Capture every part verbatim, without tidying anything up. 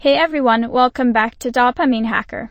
Hey everyone, welcome back to Dopamine Hacker.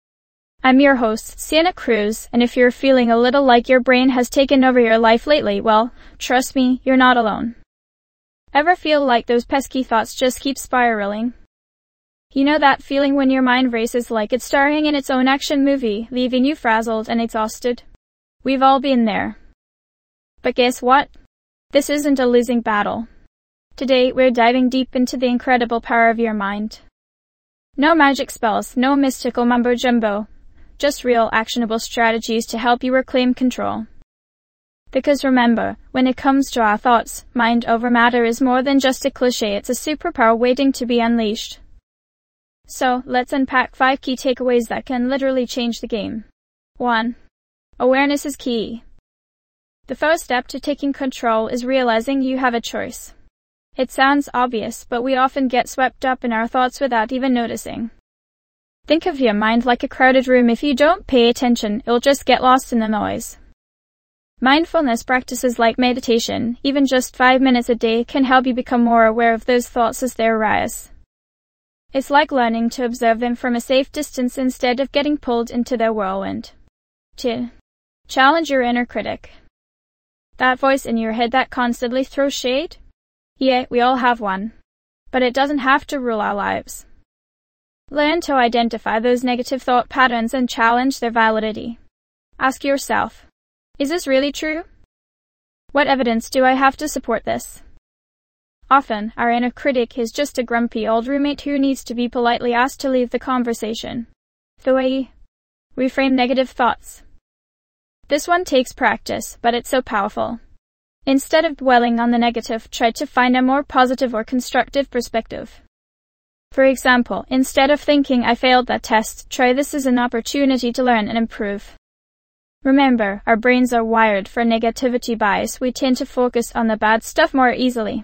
I'm your host, Sienna Cruz, and if you're feeling a little like your brain has taken over your life lately, well, trust me, you're not alone. Ever feel like those pesky thoughts just keep spiraling? You know that feeling when your mind races like it's starring in its own action movie, leaving you frazzled and exhausted? We've all been there. But guess what? This isn't a losing battle. Today, we're diving deep into the incredible power of your mind. No magic spells, no mystical mumbo-jumbo. Just real, actionable strategies to help you reclaim control. Because remember, when it comes to our thoughts, mind over matter is more than just a cliche, it's a superpower waiting to be unleashed. So, let's unpack five key takeaways that can literally change the game. one. Awareness is key. The first step to taking control is realizing you have a choice. It sounds obvious, but we often get swept up in our thoughts without even noticing. Think of your mind like a crowded room. If you don't pay attention, it'll just get lost in the noise. Mindfulness practices like meditation, even just five minutes a day, can help you become more aware of those thoughts as they arise. It's like learning to observe them from a safe distance instead of getting pulled into their whirlwind. two. Challenge your inner critic. That voice in your head that constantly throws shade? Yeah, we all have one. But it doesn't have to rule our lives. Learn to identify those negative thought patterns and challenge their validity. Ask yourself, is this really true? What evidence do I have to support this? Often, our inner critic is just a grumpy old roommate who needs to be politely asked to leave the conversation. three. Reframe negative thoughts. This one takes practice, but it's so powerful. Instead of dwelling on the negative, try to find a more positive or constructive perspective. For example, instead of thinking I failed that test, try this as an opportunity to learn and improve. Remember, our brains are wired for negativity bias. We tend to focus on the bad stuff more easily.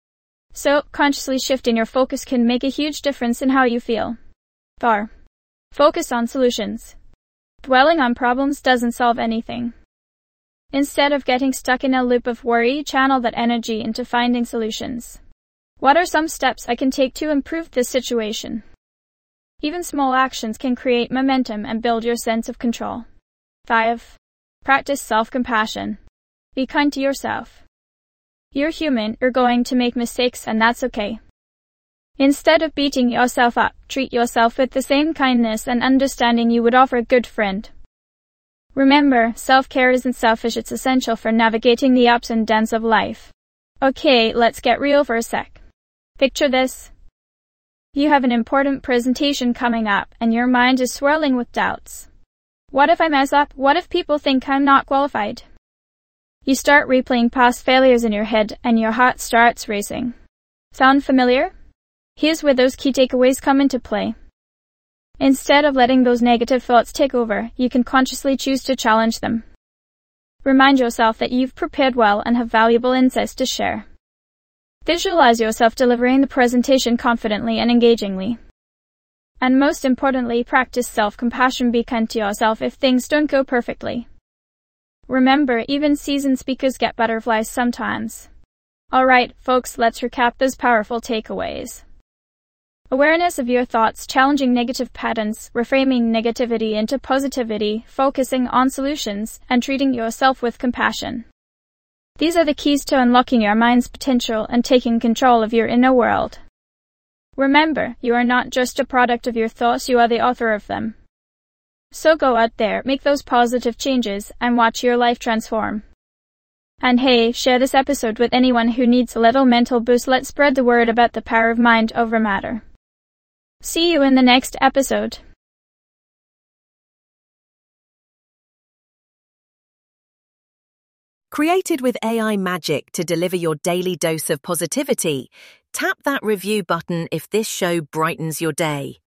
So, consciously shifting your focus can make a huge difference in how you feel. four. Focus on solutions. Dwelling on problems doesn't solve anything. Instead of getting stuck in a loop of worry, channel that energy into finding solutions. What are some steps I can take to improve this situation? Even small actions can create momentum and build your sense of control. five. Practice self-compassion. Be kind to yourself. You're human, you're going to make mistakes, and that's okay. Instead of beating yourself up, treat yourself with the same kindness and understanding you would offer a good friend. Remember, self-care isn't selfish, it's essential for navigating the ups and downs of life. Okay, let's get real for a sec. Picture this. You have an important presentation coming up, and your mind is swirling with doubts. What if I mess up? What if people think I'm not qualified? You start replaying past failures in your head, and your heart starts racing. Sound familiar? Here's where those key takeaways come into play. Instead of letting those negative thoughts take over, you can consciously choose to challenge them. Remind yourself that you've prepared well and have valuable insights to share. Visualize yourself delivering the presentation confidently and engagingly. And most importantly, practice self-compassion. Be kind to yourself if things don't go perfectly. Remember, even seasoned speakers get butterflies sometimes. Alright, folks, let's recap those powerful takeaways. Awareness of your thoughts, challenging negative patterns, reframing negativity into positivity, focusing on solutions, and treating yourself with compassion. These are the keys to unlocking your mind's potential and taking control of your inner world. Remember, you are not just a product of your thoughts, you are the author of them. So go out there, make those positive changes, and watch your life transform. And hey, share this episode with anyone who needs a little mental boost. Let's spread the word about the power of mind over matter. See you in the next episode. Created with A I magic to deliver your daily dose of positivity, tap that review button if this show brightens your day.